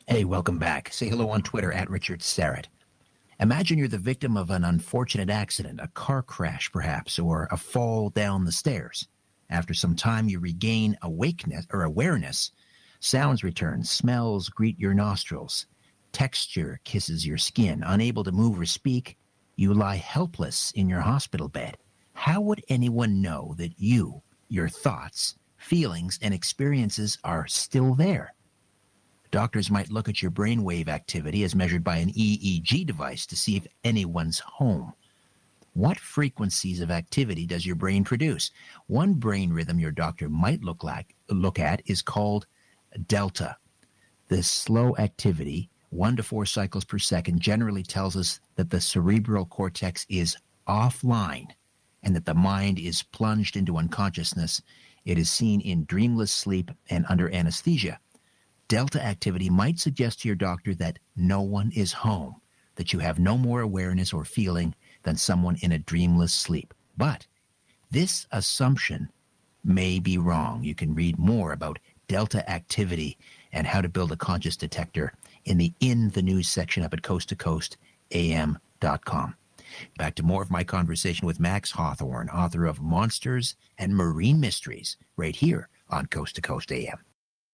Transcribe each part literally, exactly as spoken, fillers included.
Hey, welcome back. Say hello on Twitter at Richard Serrett. Imagine you're the victim of an unfortunate accident, a car crash perhaps, or a fall down the stairs. After some time, you regain awakeness or awareness. Sounds return, smells greet your nostrils, texture kisses your skin. Unable to move or speak, you lie helpless in your hospital bed. How would anyone know that you, your thoughts, feelings, and experiences are still there? Doctors might look at your brainwave activity as measured by an E E G device to see if anyone's home. What frequencies of activity does your brain produce? One brain rhythm your doctor might look like look at is called delta. This slow activity, one to four cycles per second, generally tells us that the cerebral cortex is offline and that the mind is plunged into unconsciousness. It is seen in dreamless sleep and under anesthesia. Delta activity might suggest to your doctor that no one is home, that you have no more awareness or feeling than someone in a dreamless sleep. But this assumption may be wrong. You can read more about delta activity and how to build a conscious detector in the In the News section up at coast to coast A M dot com. Back to more of my conversation with Max Hawthorne, author of Monsters and Marine Mysteries, right here on Coast to Coast A M.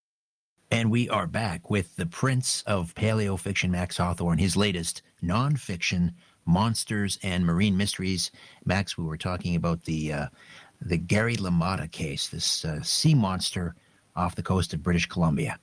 And we are back with the Prince of Paleofiction, Max Hawthorne, his latest nonfiction, Monsters and Marine Mysteries. Max, we were talking about the uh, the Gary LaMotta case, this uh, sea monster off the coast of British Columbia.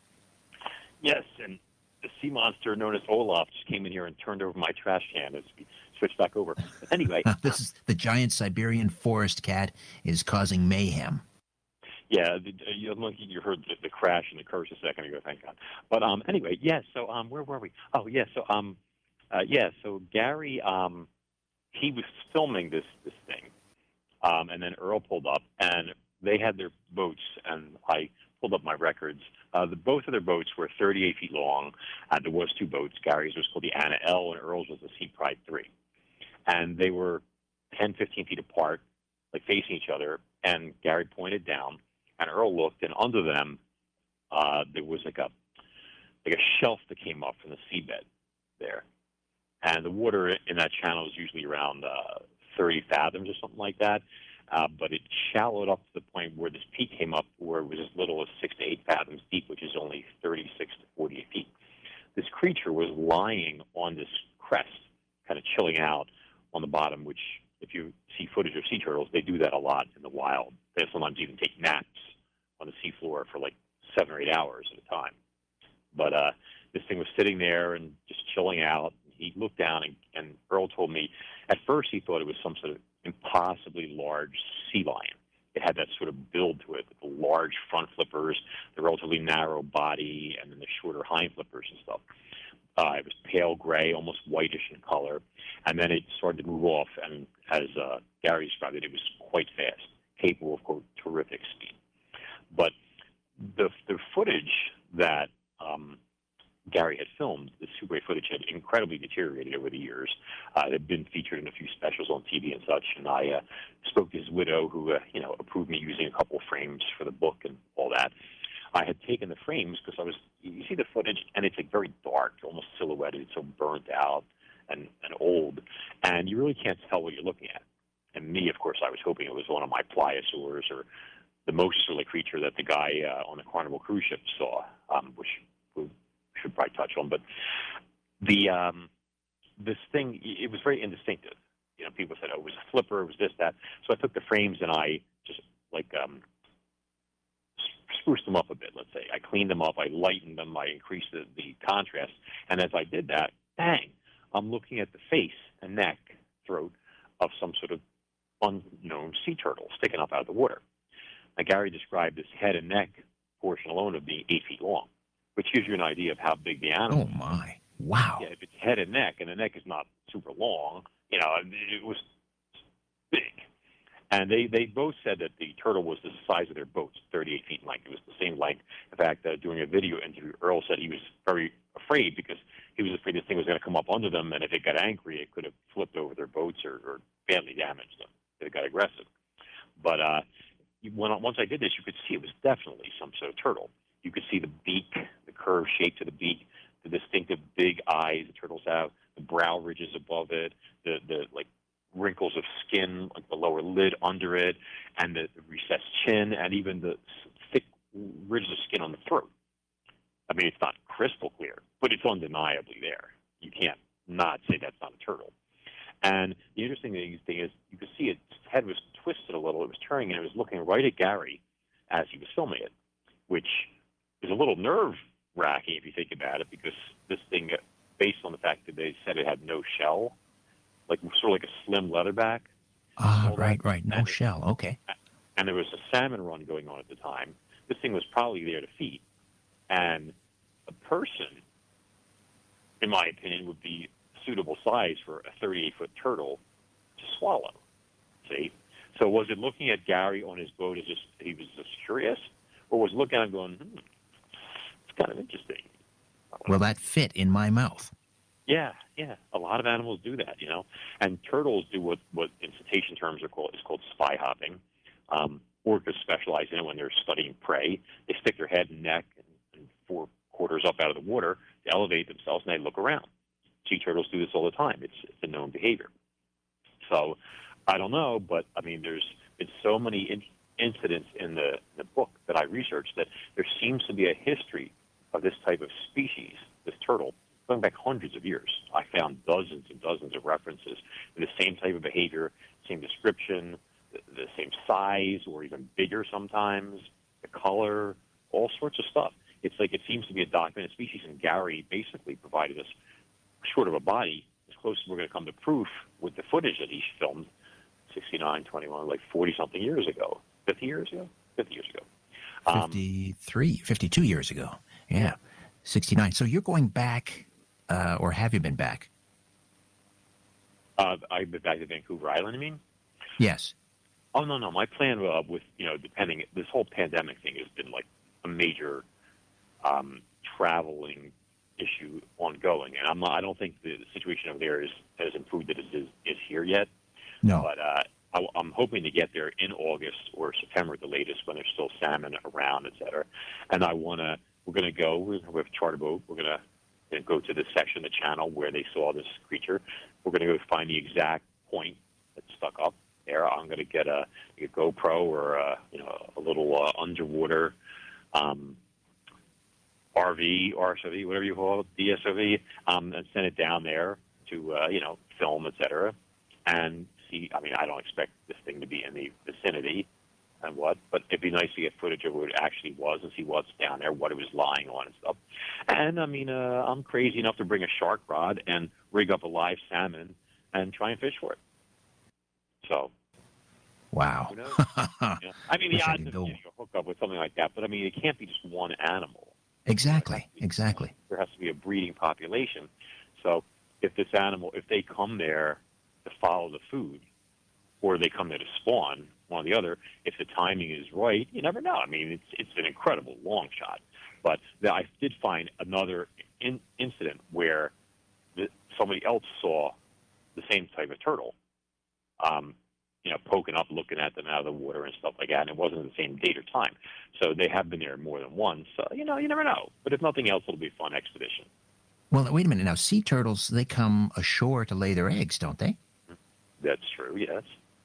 Yes, and the sea monster known as Olaf just came in here and turned over my trash can as we switched back over. But anyway. This is the giant Siberian forest cat is causing mayhem. Yeah, the, you, you heard the, the crash and the curse a second ago, thank God. But um, anyway, yes, yeah, so um, where were we? Oh, yeah, so um, uh, yeah, so Gary, um, he was filming this, this thing, um, and then Earl pulled up, and they had their boats, and I pulled up my records. Uh, the, both of their boats were thirty-eight feet long, and there was two boats. Gary's was called the Anna L, and Earl's was the Sea Pride three. And they were ten, fifteen feet apart, like facing each other, and Gary pointed down, and Earl looked, and under them, uh, there was like a like a shelf that came up from the seabed there. And the water in that channel is usually around uh, thirty fathoms or something like that. Uh, but it shallowed up to the point where this peak came up where it was as little as six to eight fathoms deep, which is only thirty-six to forty-eight feet. This creature was lying on this crest, kind of chilling out on the bottom, which if you see footage of sea turtles, they do that a lot in the wild. They sometimes even take naps on the seafloor for like seven or eight hours at a time. But uh, this thing was sitting there and just chilling out. He looked down, and, and Earl told me at first he thought it was some sort of impossibly large sea lion. It had that sort of build to it, the large front flippers, the relatively narrow body, and then the shorter hind flippers and stuff. Uh, it was pale gray, almost whitish in color, and then it started to move off, and as uh, Gary described it, it was quite fast, capable of, quote, terrific speed. But the the footage that um, Gary had filmed, the Super eight footage, had incredibly deteriorated over the years. Uh, it had been featured in a few specials on T V and such, and I uh, spoke to his widow, who uh, you know approved me using a couple of frames for the book and all that. I had taken the frames because I was, you see the footage, and it's like very dark, almost silhouetted, it's so burnt out and, and old, and you really can't tell what you're looking at. And me, of course, I was hoping it was one of my pliosaurs or the mosasaur-like creature that the guy uh, on the Carnival cruise ship saw, um, which we should probably touch on. But the um, this thing, it was very indistinctive. You know, people said, oh, it was a flipper, it was this, that. So I took the frames and I just, like, um, spruced them up a bit, let's say. I cleaned them up, I lightened them, I increased the, the contrast, and as I did that, bang, I'm looking at the face and neck, throat of some sort of unknown sea turtle sticking up out of the water. Now, Gary described this head and neck portion alone of being eight feet long, which gives you an idea of how big the animal is. Oh, my. Wow. Yeah, if it's head and neck, and the neck is not super long, you know, it was big. And they, they both said that the turtle was the size of their boats, thirty-eight feet in length. It was the same length. In fact, uh, doing a video interview, Earl said he was very afraid because he was afraid this thing was going to come up under them, and if it got angry, it could have flipped over their boats or, or badly damaged them if it got aggressive. But uh, when, once I did this, you could see it was definitely some sort of turtle. You could see the beak, the curved shape to the beak, the distinctive big eyes the turtles have, the brow ridges above it, the the like wrinkles of skin, like the lower lid under it, and the recessed chin, and even the thick ridges of skin on the throat. I mean, it's not crystal clear, but it's undeniably there. You can't not say that's not a turtle. And the interesting thing is you could see its head was twisted a little. It was turning, and it was looking right at Gary as he was filming it, which is a little nerve-wracking if you think about it, because this thing, based on the fact that they said it had no shell, like sort of like a slim leatherback. Ah, right, right. No and shell. Okay. And there was a salmon run going on at the time. This thing was probably there to feed. And a person, in my opinion, would be suitable size for a thirty-eight foot turtle to swallow. See? So was it looking at Gary on his boat as just he was just curious? Or was it looking at him going, hmm, it's kind of interesting? Will that fit in my mouth? Yeah, yeah. A lot of animals do that, you know. And turtles do what, what in cetacean terms are called is called spy hopping. Um, orcas specialize in it when they're studying prey. They stick their head and neck and, and four quarters up out of the water to elevate themselves, and they look around. Sea turtles do this all the time. It's, it's a known behavior. So I don't know, but I mean, there's been so many in, incidents in the, the book that I researched that there seems to be a history of this type of species, this turtle, going back hundreds of years. I found dozens and dozens of references to the same type of behavior, same description, the, the same size, or even bigger sometimes, the color, all sorts of stuff. It's like it seems to be a documented species, and Gary basically provided us, short of a body, as close as we're going to come to proof with the footage that he filmed sixty-nine, twenty-one, like forty-something years ago. fifty years ago? fifty years ago. Um, fifty-three, fifty-two years ago. Yeah. sixty-nine. So you're going back, uh, or have you been back? Uh, I've been back to Vancouver Island, I mean? Yes. Oh, no, no. My plan uh, with, you know, depending, this whole pandemic thing has been like a major um, traveling issue ongoing. And I'm not, I don't think the situation over there is, has improved as it is, is here yet. No. But uh, I, I'm hoping to get there in August or September at the latest when there's still salmon around, et cetera. And I want to, we're going to go with a charter boat. We're going to go to the section of the channel where they saw this creature. We're going to go find the exact point that's stuck up there. I'm going to get a, a GoPro or a, you know, a little uh, underwater um, R V, R S O V, whatever you call it, D S O V, um, and send it down there to, uh, you know, film, et cetera, and see. I mean, I don't expect this thing to be in the vicinity and what, but it'd be nice to get footage of what it actually was and see what's down there, what it was lying on and stuff. And, I mean, uh, I'm crazy enough to bring a shark rod and rig up a live salmon and try and fish for it. So. Wow. Who knows? You know, I mean, the odds of getting a hook up with something like that, but, I mean, it can't be just one animal. Exactly, exactly. There has to be a breeding population. So if this animal, if they come there to follow the food, or they come there to spawn, one or the other, if the timing is right, you never know. I mean, it's it's an incredible long shot. But the, I did find another in, incident where the, somebody else saw the same type of turtle, um, you know, poking up, looking at them out of the water and stuff like that, and it wasn't the same date or time. So they have been there more than once. So, you know, you never know. But if nothing else, it'll be a fun expedition. Well, wait a minute. Now, sea turtles, they come ashore to lay their eggs, don't they? That's true, yes.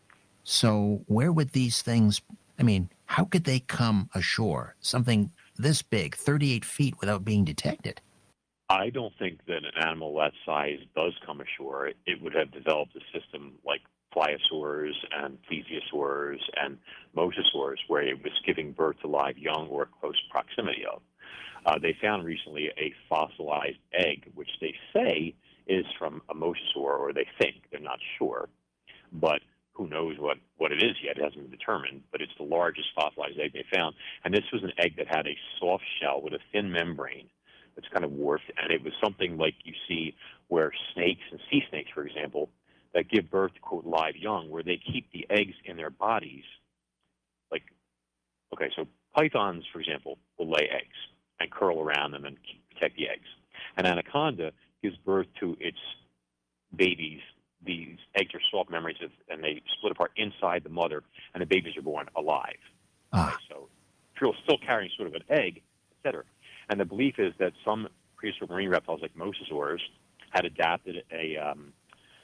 So where would these things, I mean, how could they come ashore, something this big, thirty-eight feet, without being detected? I don't think that an animal that size does come ashore. It would have developed a system like pliosaurs and plesiosaurs and mosasaurs, where it was giving birth to live young or close proximity of. Uh, they found recently a fossilized egg, which they say is from a mosasaur, or they think, they're not sure. But who knows what, what it is yet? It hasn't been determined, but it's the largest fossilized egg they found. And this was an egg that had a soft shell with a thin membrane that's kind of warped, and it was something like you see where snakes and sea snakes, for example, that give birth to, quote, live young, where they keep the eggs in their bodies. Like, okay, so pythons, for example, will lay eggs and curl around them and protect the eggs. An anaconda gives birth to its babies. These eggs are soft membranes, and they split apart inside the mother, and the babies are born alive. Ah. Okay, so still still carrying sort of an egg, et cetera. And the belief is that some prehistoric marine reptiles like mosasaurs had adapted a um,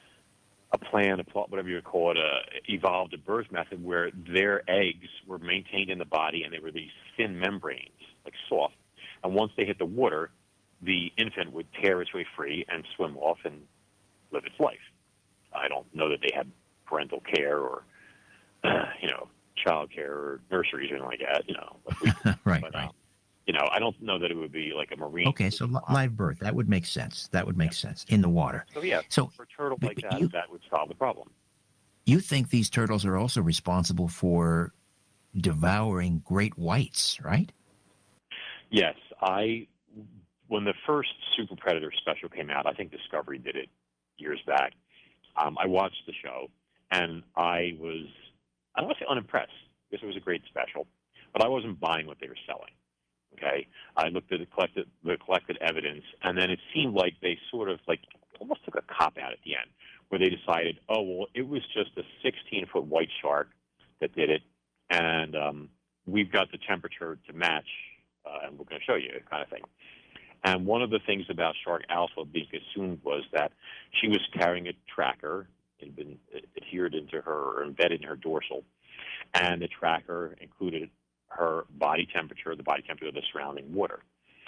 a plan, a plot, whatever you call it, a evolved a birth method where their eggs were maintained in the body and they were these thin membranes, like soft. And once they hit the water, the infant would tear its way free and swim off and live its life. I don't know that they had parental care or, uh, you know, child care or nurseries or anything like that, you know. Like we, right, but, right. Um, you know, I don't know that it would be like a marine. Okay, so li- live birth, that would make sense. That would make yeah. sense in the water. So, yeah, so for turtles like that, you, that would solve the problem. You think these turtles are also responsible for devouring great whites, right? Yes. I, when the first Super Predator special came out, I think Discovery did it years back, um, I watched the show, and I was, I don't want to say unimpressed, because it was a great special, but I wasn't buying what they were selling. Okay, I looked at the collected, the collected evidence, and then it seemed like they sort of like almost took a cop out at the end, where they decided, oh well, it was just a sixteen-foot white shark that did it, and um, we've got the temperature to match, uh, and we're going to show you, kind of thing. And one of the things about Shark Alpha being assumed was that she was carrying a tracker, it had been adhered into her or embedded in her dorsal, and the tracker included her body temperature, the body temperature of the surrounding water.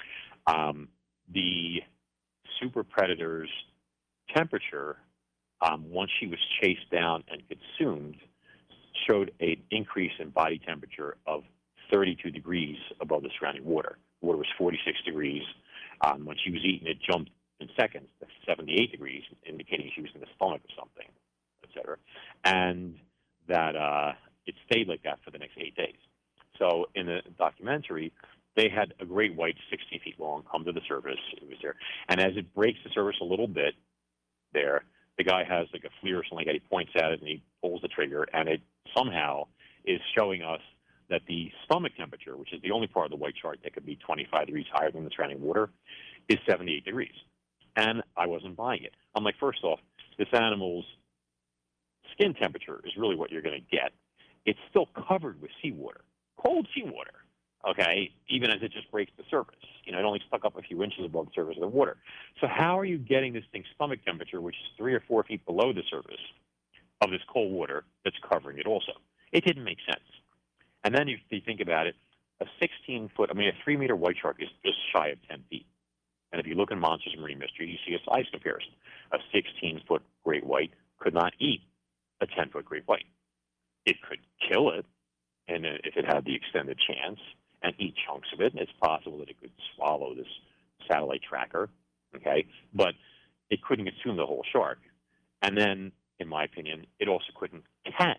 Um, the Super Predator's temperature, um, once she was chased down and consumed, showed an increase in body temperature of thirty-two degrees above the surrounding water. The water was forty-six degrees. Um, when she was eaten, it jumped in seconds to seventy-eight degrees, indicating she was in the stomach of something, et cetera. And that uh, it stayed like that for the next eight days. So in the documentary, they had a great white sixteen feet long come to the surface. It was there. And as it breaks the surface a little bit there, the guy has like a FLIR or something like that. He points at it and he pulls the trigger, and it somehow is showing us that the stomach temperature, which is the only part of the white shark that could be twenty-five degrees higher than the surrounding water, is seventy-eight degrees. And I wasn't buying it. I'm like, first off, this animal's skin temperature is really what you're going to get. It's still covered with seawater, cold seawater, okay, even as it just breaks the surface. You know, it only stuck up a few inches above the surface of the water. So how are you getting this thing's stomach temperature, which is three or four feet below the surface of this cold water that's covering it also? It didn't make sense. And then if you think about it, a sixteen-foot, I mean, a three-meter white shark is just shy of ten feet. And if you look in Monsters and Marine Mystery, you see a size comparison. A sixteen-foot great white could not eat a ten-foot great white. It could kill it, and if it had the extended chance, and eat chunks of it. And it's possible that it could swallow this satellite tracker, okay? But it couldn't consume the whole shark. And then, in my opinion, it also couldn't catch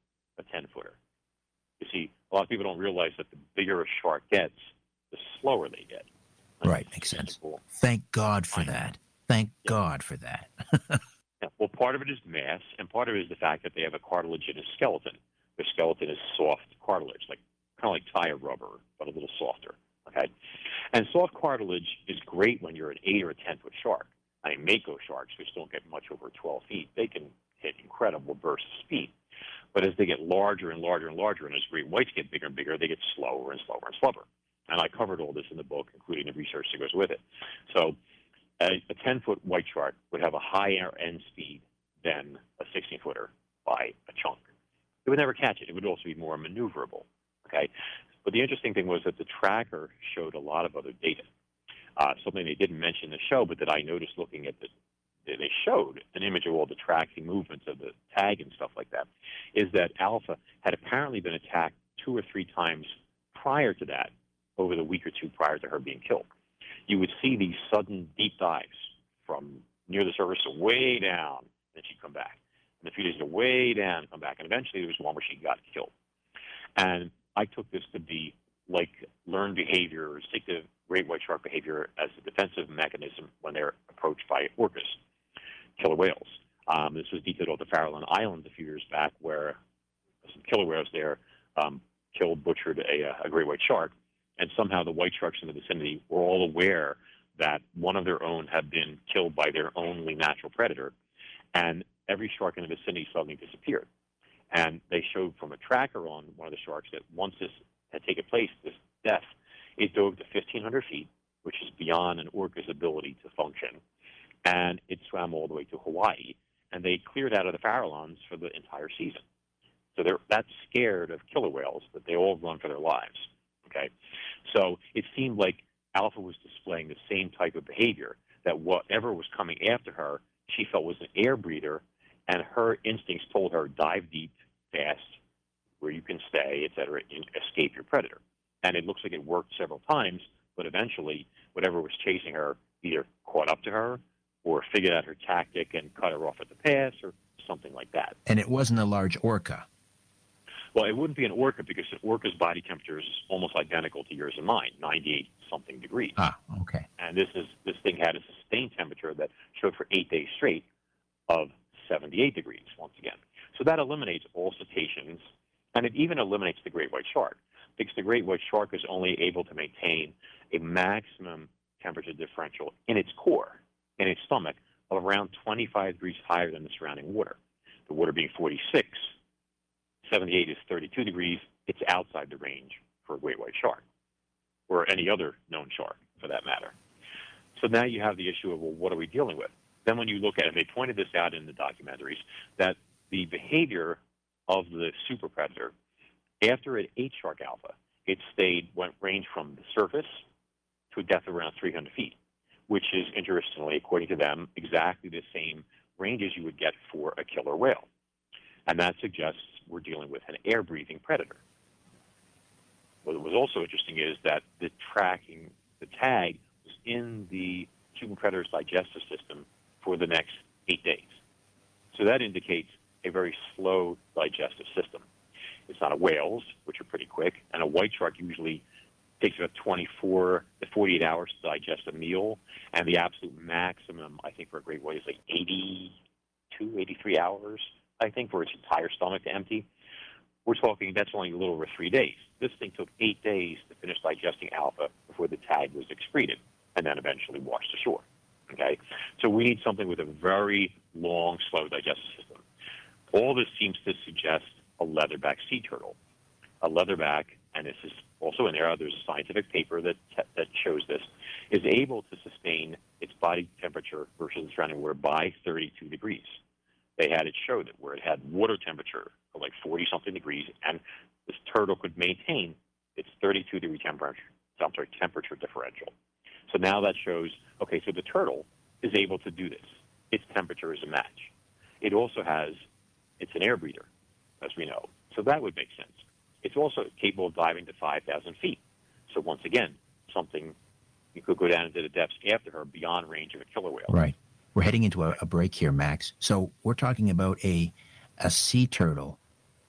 a ten-footer. You see, a lot of people don't realize that the bigger a shark gets, the slower they get. And right, makes sense. Cool. Thank God for that. Thank yeah. God for that. yeah. Well, part of it is mass, and part of it is the fact that they have a cartilaginous skeleton. Their skeleton is soft cartilage, like kind of like tire rubber, but a little softer, okay? And soft cartilage is great when you're an eight or a ten-foot shark. I mean, mako sharks, which don't get much over twelve feet, they can hit incredible bursts of speed. But as they get larger and larger and larger, and as great whites get bigger and bigger, they get slower and slower and slower. And I covered all this in the book, including the research that goes with it. So a, a ten-foot white shark would have a higher end speed than a sixteen-footer by a chunk. It would never catch it. It would also be more maneuverable. Okay, but the interesting thing was that the tracker showed a lot of other data. Uh, something they didn't mention in the show, but that I noticed looking at the, they showed an image of all the tracking movements of the tag and stuff like that, is that Alpha had apparently been attacked two or three times prior to that, over the week or two prior to her being killed. You would see these sudden deep dives from near the surface to way down, and she'd come back. And a few days to way down and come back. And eventually there was one where she got killed. And I took this to be like learned behavior or instinctive great white shark behavior as a defensive mechanism when they're approached by orcas, killer whales. Um, this was detailed at the Farallon Islands a few years back, where some killer whales there um, killed, butchered a, a great white shark, and somehow the white sharks in the vicinity were all aware that one of their own had been killed by their only natural predator, and every shark in the vicinity suddenly disappeared. And they showed from a tracker on one of the sharks that once this had taken place, this death, it dove to fifteen hundred feet, which is beyond an orca's ability to function. And it swam all the way to Hawaii, and they cleared out of the Farallones for the entire season. So they're that scared of killer whales that they all run for their lives. Okay, so it seemed like Alpha was displaying the same type of behavior, that whatever was coming after her, she felt was an air breather, and her instincts told her dive deep, fast, where you can stay, et cetera, and escape your predator. And it looks like it worked several times, but eventually whatever was chasing her either caught up to her or figured out her tactic and cut her off at the pass or something like that. And it wasn't a large orca. Well, it wouldn't be an orca because an orca's body temperature is almost identical to yours and mine, ninety-eight something degrees. Ah, okay. And this is this thing had a sustained temperature that showed for eight days straight of seventy-eight degrees once again. So that eliminates all cetaceans, and it even eliminates the great white shark, because the great white shark is only able to maintain a maximum temperature differential in its core, in its stomach, of around twenty-five degrees higher than the surrounding water. The water being forty-six, seventy-eight is thirty-two degrees. It's outside the range for a great white shark, or any other known shark for that matter. So now you have the issue of, well, what are we dealing with? Then when you look at it, they pointed this out in the documentaries, that the behavior of the super predator, after it ate shark alpha, it stayed, went range from the surface to a depth of around three hundred feet, which is, interestingly, according to them, exactly the same ranges you would get for a killer whale. And that suggests we're dealing with an air-breathing predator. What was also interesting is that the tracking, the tag, was in the super predator's digestive system for the next eight days. So that indicates a very slow digestive system. It's not a whale's, which are pretty quick, and a white shark usually takes about twenty-four to forty-eight hours to digest a meal, and the absolute maximum, I think, for a great white is like eighty-two, eighty-three hours, I think, for its entire stomach to empty. We're talking that's only a little over three days. This thing took eight days to finish digesting alpha before the tag was excreted and then eventually washed ashore. Okay? So we need something with a very long, slow digestive system. All this seems to suggest a leatherback sea turtle. A leatherback, and this is also in there, there's a scientific paper that that shows this, is able to sustain its body temperature versus the surrounding water by thirty-two degrees. They had it show that where it had water temperature of like forty-something degrees, and this turtle could maintain its thirty-two degree temperature, I'm sorry, temperature differential. So now that shows, okay, so the turtle is able to do this. Its temperature is a match. It also has, it's an air breather, as we know. So that would make sense. It's also capable of diving to five thousand feet. So once again, something you could go down into the depths after her beyond range of a killer whale. Right. We're heading into a, a break here, Max. So we're talking about a a sea turtle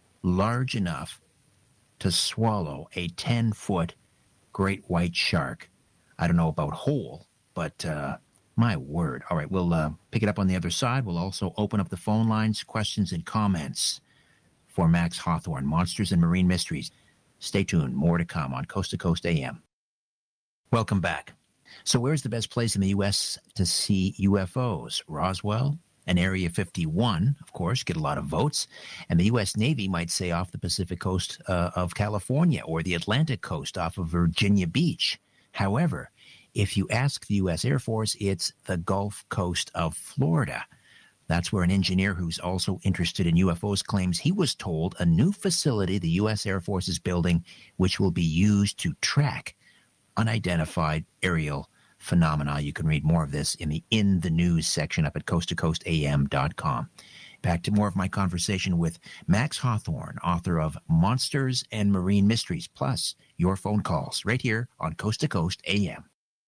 large enough to swallow a ten-foot great white shark. I don't know about whole, but uh, my word. All right, we'll uh, pick it up on the other side. We'll also open up the phone lines, questions and comments for Max Hawthorne, Monsters and Marine Mysteries. Stay tuned. More to come on Coast to Coast A M. Welcome back. So where's the best place in the U S to see U F Os? Roswell and Area fifty-one, of course, get a lot of votes. And the U S Navy might say off the Pacific coast uh, of California or the Atlantic coast off of Virginia Beach. However, if you ask the U S Air Force, it's the Gulf Coast of Florida. That's where an engineer who's also interested in U F Os claims he was told a new facility the U S Air Force is building, which will be used to track unidentified aerial phenomena. You can read more of this in the In the News section up at coast to coast A M dot com. Back to more of my conversation with Max Hawthorne, author of Monsters and Marine Mysteries, plus your phone calls right here on Coast to Coast A M.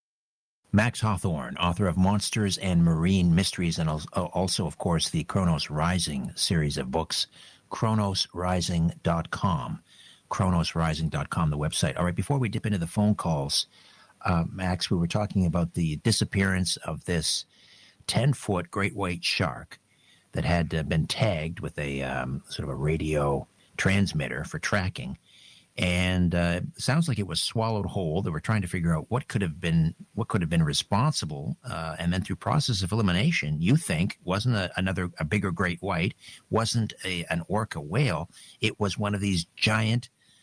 Max Hawthorne, author of Monsters and Marine Mysteries, and also, of course, the Kronos Rising series of books, kronos rising dot com. kronos rising dot com, the website. All right, before we dip into the phone calls, uh, Max, we were talking about the disappearance of this ten-foot great white shark that had uh, been tagged with a um, sort of a radio transmitter for tracking. And uh, it sounds like it was swallowed whole. They were trying to figure out what could have been what could have been responsible. Uh, and then through process of elimination, you think wasn't a, another a bigger great white, wasn't a, an orca whale. It was one of these giant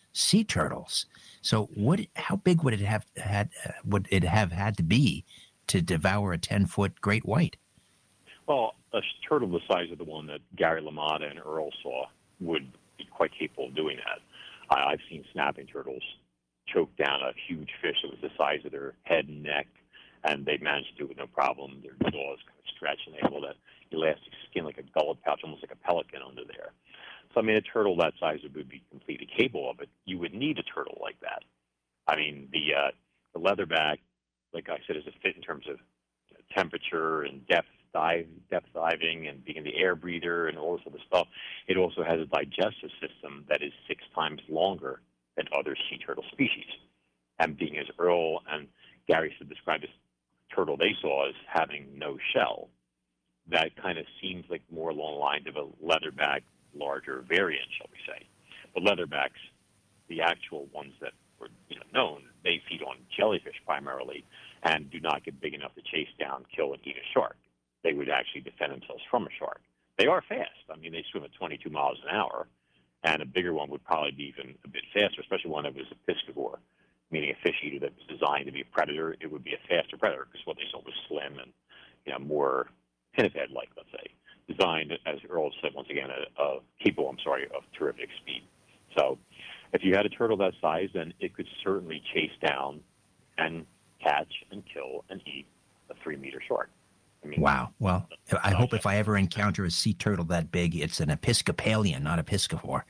sea turtles. So, what? How big would it have had? Uh, would it have had to be to devour a ten-foot great white? Well, a turtle the size of the one that Gary LaMotta and Earl saw would be quite capable of doing that. I, I've seen snapping turtles choke down a huge fish that was the size of their head and neck, and they managed to do it with no problem. Their jaws kind of stretch, and they have all that elastic skin like a gullet pouch, almost like a pelican under there. So, I mean, a turtle that size would be completely capable of it. You would need a turtle like that. I mean, the uh, the leatherback, like I said, is a fit in terms of temperature and depth dive, depth diving, and being the air breather and all this other stuff. It also has a digestive system that is six times longer than other sea turtle species. And being as Earl and Gary said, described this turtle they saw as having no shell, that kind of seems like more along the lines of a leatherback, larger variant, shall we say. But leatherbacks, the actual ones that were you know, known, they feed on jellyfish primarily and do not get big enough to chase down, kill, and eat a shark. They would actually defend themselves from a shark. They are fast. I mean, they swim at twenty-two miles an hour, and a bigger one would probably be even a bit faster, especially one that was a piscivore, meaning a fish eater that was designed to be a predator. It would be a faster predator because what they saw was slim and you know more pinhead-like, let's say, designed, as Earl said once again, a, a capable, I'm sorry, of terrific speed. So if you had a turtle that size, then it could certainly chase down and catch and kill and eat a three-meter shark. I mean, wow. Well, I hope if I ever encounter a sea turtle that big, it's an Episcopalian, not a piscivore.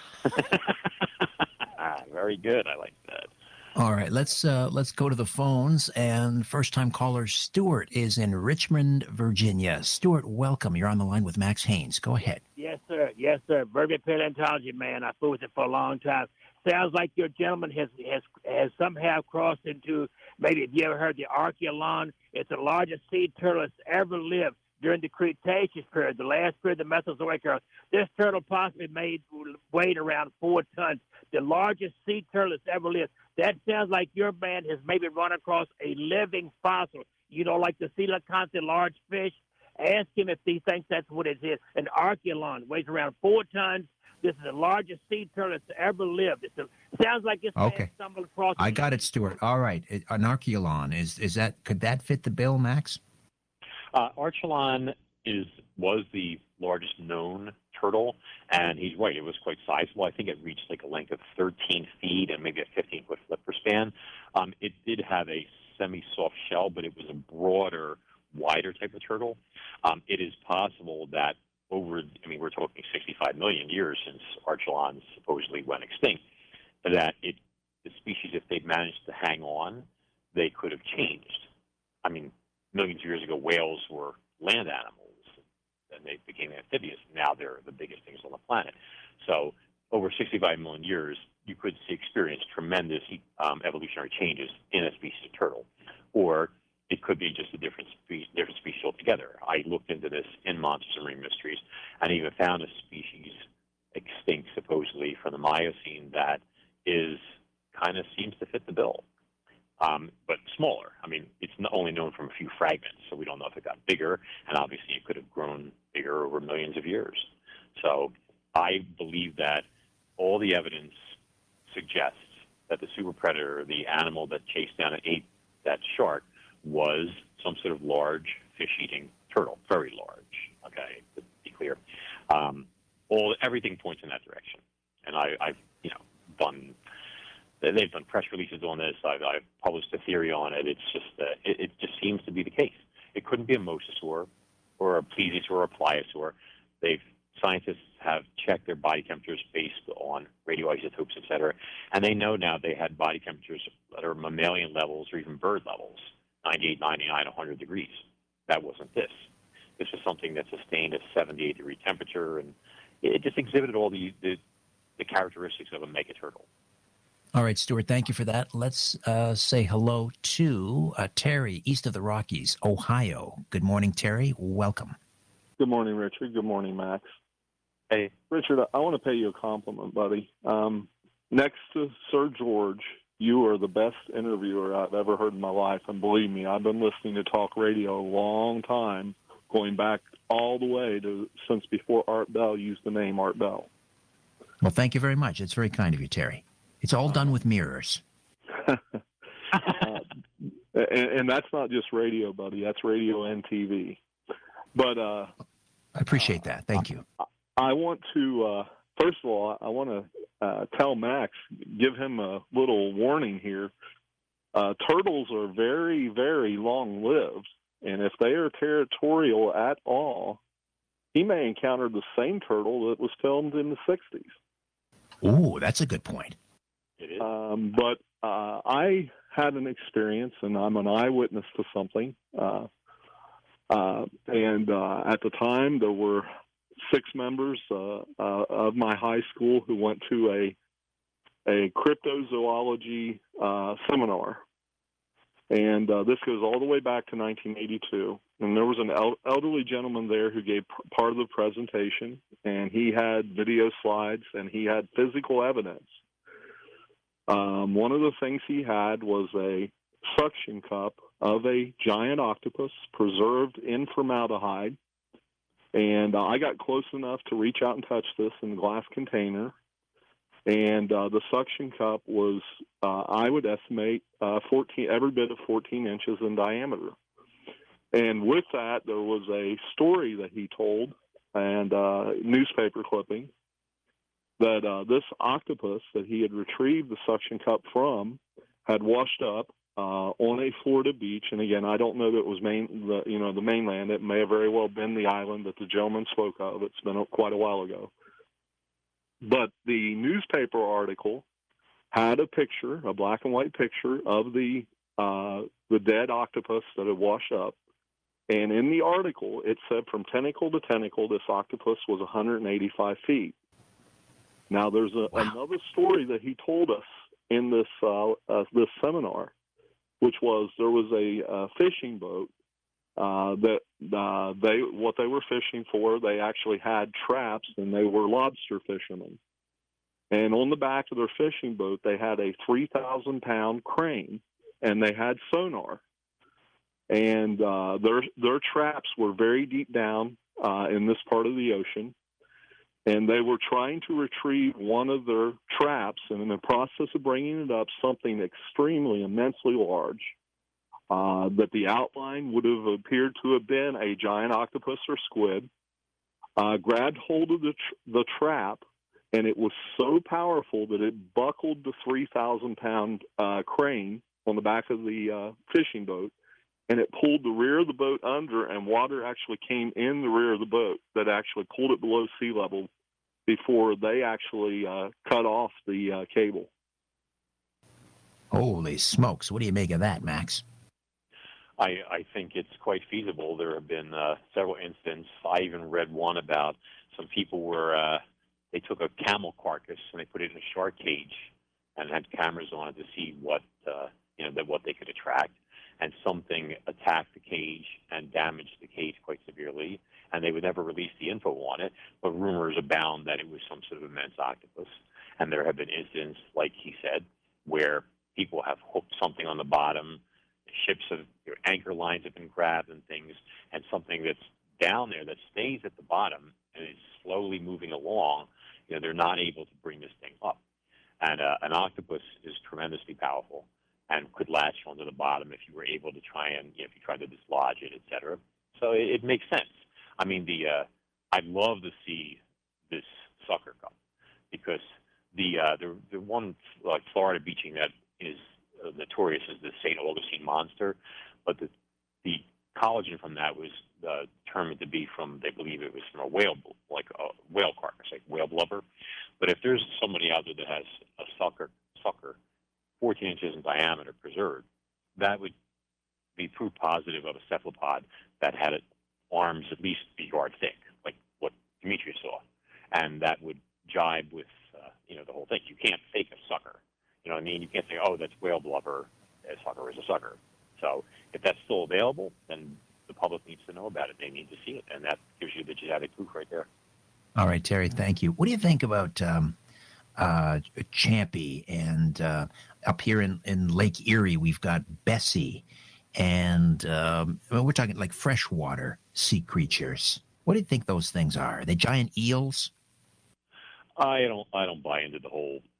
Very good. I like that. All right, let's uh, let's go to the phones. And first-time caller Stuart is in Richmond, Virginia. Stuart, welcome. You're on the line with Max Haynes. Go ahead. Yes, sir. Yes, sir. Vertebrate paleontology, man. I fooled with it for a long time. Sounds like your gentleman has has has somehow crossed into, maybe if you ever heard the Archaeolon, it's the largest sea turtle that's ever lived during the Cretaceous period, the last period of the Mesozoic era. This turtle possibly made weighed around four tons, the largest sea turtle that's ever lived. That sounds like your man has maybe run across a living fossil, you know, like the coelacanth, large fish. Ask him if he thinks that's what it is. An Archaeolon weighs around four tons. This is the largest sea turtle that's ever lived. It's a, sounds like this okay. man stumbled across. I got it, Stuart. All right, an Archaeolon is is that could that fit the bill, Max? Uh, Archaeolon is was the largest known turtle, and he's right. It was quite sizable. I think it reached like a length of thirteen feet and maybe a fifteen foot flipper span. Um, it did have a semi-soft shell, but it was a broader, wider type of turtle. Um, it is possible that over, I mean, we're talking sixty-five million years since Archaeolon supposedly went extinct, that it, the species, if they'd managed to hang on, they could have changed. I mean, millions of years ago, whales were land animals, and they became amphibious. Now they're the biggest things on the planet. So over sixty-five million years, you could see experience tremendous um, evolutionary changes in a species of turtle. Or it could be just a different species, different species altogether. I looked into this in Monsters and Marine Mysteries, and even found a species extinct supposedly from the Miocene that is kind of seems to fit the bill, um, but smaller. I mean, it's not only known from a few fragments, so we don't know if it got bigger, and obviously it could have grown bigger over millions of years. So I believe that all the evidence suggests that the super predator, the animal that chased down and ate that shark, was some sort of large fish-eating turtle, very large. Okay, to be clear, um, all everything points in that direction. And I, I've you know done they've done press releases on this. I've, I've published a theory on it. It's just uh, it, it just seems to be the case. It couldn't be a mosasaur or a plesiosaur or a pliosaur. They've scientists have checked their body temperatures based on radioisotopes, et cetera, and they know now they had body temperatures that are mammalian levels or even bird levels, ninety-eight, ninety-nine, one hundred degrees. That wasn't this. This was something that sustained a seventy-eight degree temperature, and it just exhibited all the, the, the characteristics of a mega turtle. All right, Stuart, thank you for that. Let's uh, say hello to uh, Terry, east of the Rockies, Ohio. Good morning, Terry. Welcome. Good morning, Richard. Good morning, Max. Hey. Richard, I want to pay you a compliment, buddy. Um, next to Sir George, you are the best interviewer I've ever heard in my life. And believe me, I've been listening to talk radio a long time, going back all the way to since before Art Bell used the name Art Bell. Well, thank you very much. It's very kind of you, Terry. It's all done with mirrors. uh, and, and that's not just radio, buddy. That's radio and T V. But uh, I appreciate that. Thank you. I, I want to, uh, first of all, I want to uh, tell Max, give him a little warning here. Uh, turtles are very, very long-lived, and if they are territorial at all, he may encounter the same turtle that was filmed in the sixties. Ooh, that's a good point. It is. Um, but uh, I had an experience, and I'm an eyewitness to something. Uh, uh, and uh, at the time, there were six members uh, uh, of my high school who went to a a cryptozoology uh, seminar. And uh, this goes all the way back to nineteen eighty-two. And there was an el- elderly gentleman there who gave p- part of the presentation, and he had video slides, and he had physical evidence. Um, one of the things he had was a suction cup of a giant octopus preserved in formaldehyde. And uh, I got close enough to reach out and touch this in the glass container. And uh, the suction cup was, uh, I would estimate, uh, fourteen, every bit of fourteen inches in diameter. And with that, there was a story that he told, and uh, newspaper clipping, that uh, this octopus that he had retrieved the suction cup from had washed up uh, on a Florida beach. And again, I don't know that it was main, the, you know, the mainland. It may have very well been the island that the gentleman spoke of. It's been quite a while ago. But the newspaper article had a picture, a black and white picture of the uh, the dead octopus that had washed up. And in the article, it said from tentacle to tentacle, this octopus was one hundred eighty-five feet. Now, there's a, wow. another story that he told us in this uh, uh, this seminar, which was there was a uh, fishing boat uh, that uh, they what they were fishing for. They actually had traps, and they were lobster fishermen. And on the back of their fishing boat, they had a three thousand pound crane, and they had sonar. And uh, their their traps were very deep down uh, in this part of the ocean. And they were trying to retrieve one of their traps, and in the process of bringing it up, something extremely, immensely large, uh, that the outline would have appeared to have been a giant octopus or squid, uh, grabbed hold of the, tr- the trap, and it was so powerful that it buckled the three thousand pound uh, crane on the back of the uh, fishing boat, and it pulled the rear of the boat under, and water actually came in the rear of the boat that actually pulled it below sea level before they actually uh, cut off the uh, cable. Holy smokes. What do you make of that, Max? I, I think it's quite feasible. There have been uh, several instances. I even read one about some people were, uh, they took a camel carcass and they put it in a shark cage and had cameras on it to see what, uh, you know, that what they could attract. And something attacked the cage and damaged the cage quite severely, and they would never release the info on it, but rumors abound that it was some sort of immense octopus. And there have been incidents, like he said, where people have hooked something on the bottom, ships have, their anchor lines have been grabbed and things, and something that's down there that stays at the bottom and is slowly moving along, you know, they're not able to bring this thing up. And uh, an octopus is tremendously powerful and could latch onto the bottom if you were able to try and, you know, if you tried to dislodge it, et cetera. So it, it makes sense. I mean, the uh, I'd love to see this sucker cup because the uh, the the one like Florida beaching that is uh, notorious is the Saint Augustine monster, but the the collagen from that was uh, determined to be from, they believe it was from a whale, like a whale carcass, like whale blubber. But if there's somebody out there that has a sucker sucker fourteen inches in diameter preserved, that would be proof positive of a cephalopod that had arms at least a yard thick, like what Demetrius saw. And that would jibe with, uh, you know, the whole thing. You can't fake a sucker. You know what I mean? You can't say, oh, that's whale blubber. A sucker is a sucker. So if that's still available, then the public needs to know about it. They need to see it. And that gives you the genetic proof right there. All right, Terry, thank you. What do you think about um, uh, Champy? And uh, up here in, in Lake Erie, we've got Bessie. And um, well, we're talking like freshwater sea creatures. What do you think those things are? Are they giant eels? I don't. I don't buy into the whole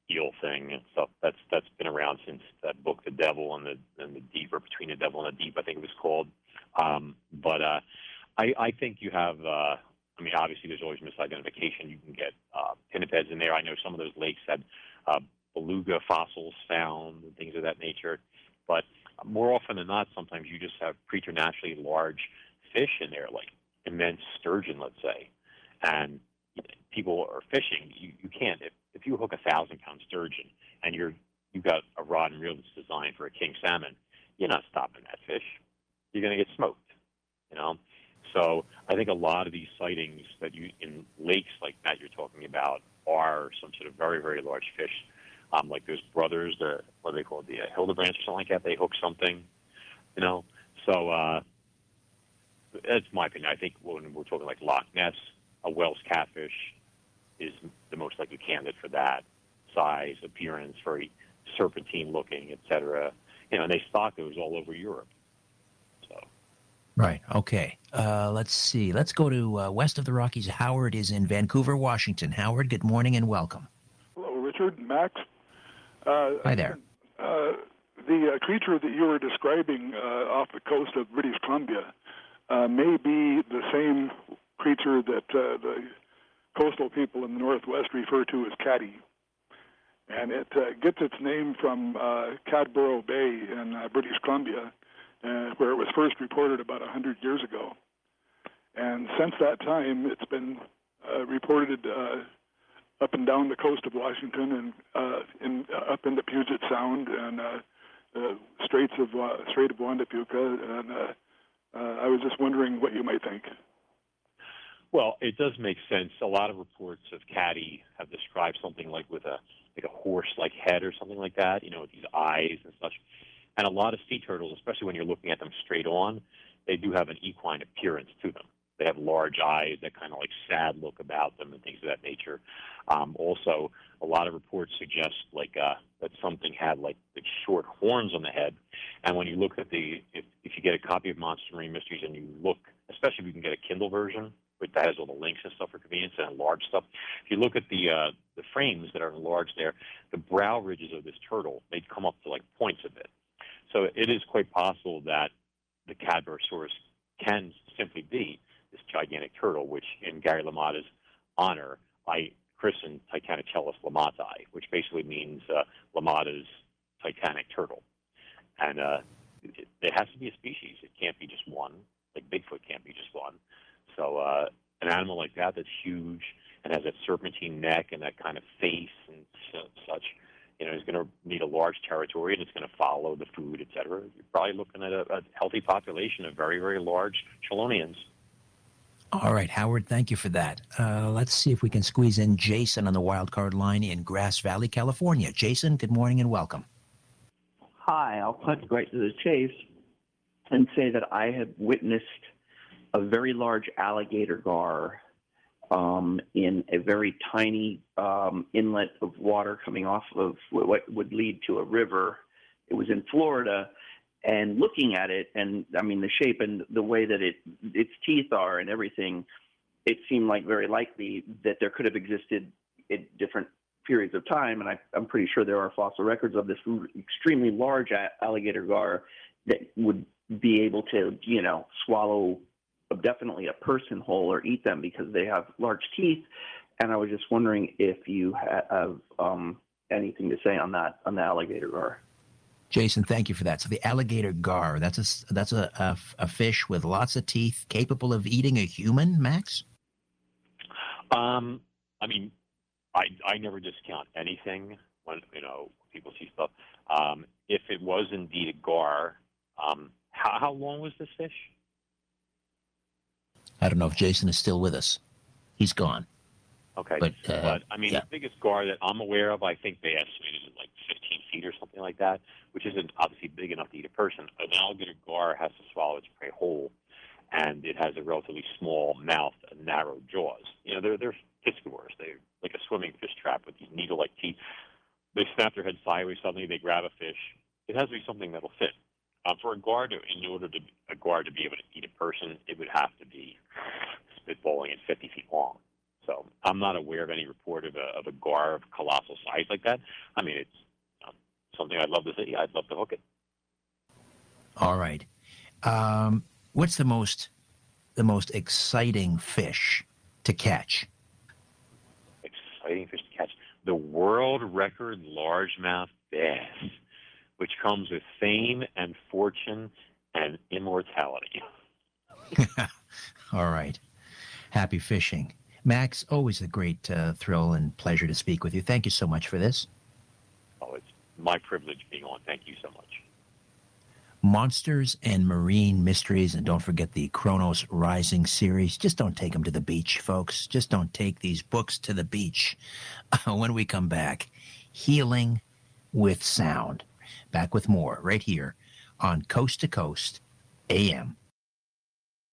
eel thing and stuff. That's that's been around since that book, The Devil and the and the Deep, or Between the Devil and the Deep, I think it was called. Um, but uh, I, I think you have. Uh, I mean, obviously, there's always misidentification. You can get uh, pinnipeds in there. I know some of those lakes had uh, beluga fossils found and things of that nature. But more often than not, sometimes you just have preternaturally large fish in there, like immense sturgeon, let's say, and people are fishing. You, you can't if, if you hook a thousand pound sturgeon and you're you've got a rod and reel that's designed for a king salmon, you're not stopping that fish. You're going to get smoked, you know. So I think a lot of these sightings that you in lakes like that you're talking about are some sort of very very large fish, um, like those brothers, the what are they called, the uh, Hildebrands or something like that. They hook something, you know. So uh, that's my opinion. I think when we're talking like Loch Ness, a Wells catfish is the most likely candidate for that size, appearance, very serpentine looking, et cetera. You know, and they stock those all over Europe. So. Right. Okay. Uh, let's see. Let's go to uh, west of the Rockies. Howard is in Vancouver, Washington. Howard, good morning and welcome. Hello, Richard, Max. Uh, Hi there. Uh, the uh, creature that you were describing uh, off the coast of British Columbia uh, may be the same creature that uh, the coastal people in the Northwest refer to as caddy. And it uh, gets its name from uh, Cadborough Bay in uh, British Columbia, uh, where it was first reported about one hundred years ago. And since that time, it's been uh, reported uh, up and down the coast of Washington and uh, in, uh, up into Puget Sound and uh, uh, Straits of uh, Strait of Juan de Fuca. And uh, uh, I was just wondering what you might think. Well, it does make sense. A lot of reports of caddy have described something like with a like a horse-like head or something like that, you know, with these eyes and such. And a lot of sea turtles, especially when you're looking at them straight on, they do have an equine appearance to them. They have large eyes, that kind of like sad look about them and things of that nature. Um, also, a lot of reports suggest like uh, that something had like the short horns on the head. And when you look at the, if, if you get a copy of Monster Marine Mysteries and you look, especially if you can get a Kindle version, which that has all the links and stuff for convenience and large stuff. If you look at the uh, the frames that are enlarged there, the brow ridges of this turtle, they'd come up to like points of it. So it is quite possible that the Cadborosaurus can simply be this gigantic turtle, which in Gary LaMotta's honor, I christened Titanicellus lamottai, which basically means uh, LaMotta's Titanic turtle. And uh, it, it has to be a species. It can't be just one. Like Bigfoot can't be just one. So uh, an animal like that that's huge and has that serpentine neck and that kind of face and such, you know, is going to need a large territory and it's going to follow the food, et cetera. You're probably looking at a, a healthy population of very, very large chelonians. All right, Howard, thank you for that. Uh, let's see if we can squeeze in Jason on the wild card line in Grass Valley, California. Jason, good morning and welcome. Hi, I'll cut right to the chase and say that I have witnessed a very large alligator gar um, in a very tiny um, inlet of water coming off of what would lead to a river. It was in Florida, and looking at it, and I mean the shape and the way that it its teeth are and everything, it seemed like very likely that there could have existed at different periods of time. And I, I'm pretty sure there are fossil records of this extremely large alligator gar that would be able to, you know, swallow definitely a person whole or eat them because they have large teeth. And I was just wondering if you have um, anything to say on that, on the alligator gar. Jason, thank you for that. So the alligator gar, that's a, that's a, a, a fish with lots of teeth capable of eating a human, Max? Um, I mean, I, I never discount anything when, you know, people see stuff. Um, if it was indeed a gar, um, how, how long was this fish? I don't know if Jason is still with us. He's gone. Okay. But, uh, but I mean, yeah. the biggest gar that I'm aware of, I think they estimated it like fifteen feet or something like that, which isn't obviously big enough to eat a person. An alligator gar has to swallow its prey whole, and it has a relatively small mouth and narrow jaws. You know, they're, they're piscivores. They're like a swimming fish trap with these needle-like teeth. They snap their head sideways suddenly, they grab a fish. It has to be something that'll fit. Um, for a gar to, in order to a gar to be able to eat a person, it would have to be spitballing at fifty feet long. So I'm not aware of any report of a, of a gar of colossal size like that. I mean, it's uh, something I'd love to see. I'd love to hook it. All right. Um, what's the most the most exciting fish to catch? Exciting fish to catch. The world record largemouth bass, which comes with fame and fortune and immortality. All right. Happy fishing. Max, always a great uh, thrill and pleasure to speak with you. Thank you so much for this. Oh, it's my privilege being on. Thank you so much. Monsters and Marine Mysteries, and don't forget the Kronos Rising series. Just don't take them to the beach, folks. Just don't take these books to the beach. When we come back, Healing with Sound. Back with more right here on Coast to Coast A M.